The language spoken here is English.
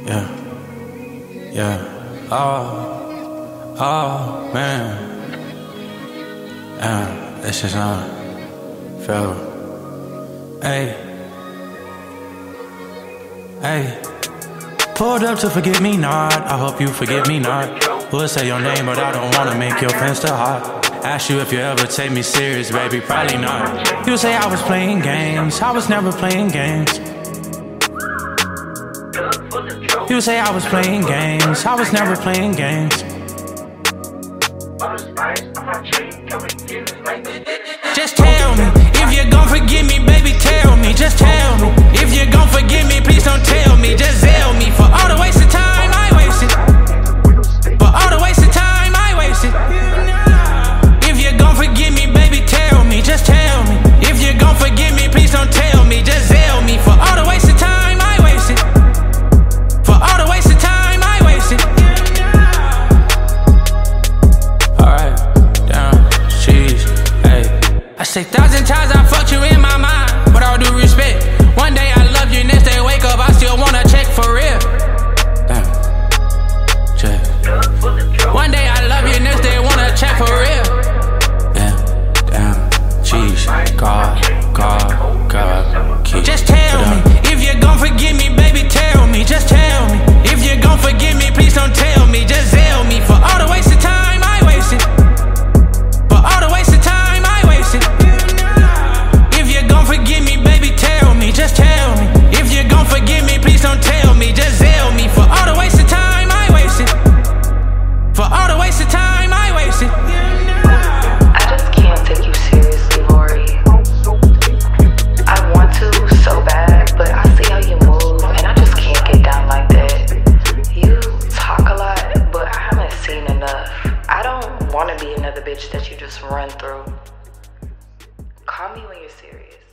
Yeah, yeah. Oh, man. This is on. Feel. Hey. Pulled up to forget me not. I hope you forget me not. Would say your name, but I don't wanna make your friends too hot. Ask you if you ever take me serious, baby, probably not. You say I was playing games, I was never playing games. You say I was playing games, I was never playing games. Just tell me, if you're gon' forgive me, baby, tell me. Just tell me, if you're gon' forgive me, please don't tell me. Just tell me, for all the wasted time I wasted. For all the wasted time I wasted. If you're gon' forgive me, baby, tell me. Just tell me, if you're gon' forgive me, please don't tell me. Just tell me, for all the wasted time I wasted. For all the wasted time I wasted. Alright, down, jeez, hey. I say 1,000 times I fucked you in my mind, with all due respect. One day I love you, next day wake up, I still wanna check for real. Damn, check. One day I love you, next day wanna check for real. Damn, jeez, God, keep. Just tell me, if you're gon' forgive me, baby, tell me. Just tell me, if you're gon' forgive me, please don't tell me. Just tell me, for all the wasted time I wasted. For all the wasted time I wasted. If you're gon' forgive me, baby, tell me. Just tell me, if you're gon' forgive me, please don't tell me. Just tell me, for all the wasted time I wasted. For all the wasted time I wasted. I just can't take you seriously, Lori. I want to so bad, but I see how you move, and I just can't get down like that. You talk a lot, but I haven't seen enough. I don't want to be another bitch that you just run through. Call me when you're serious.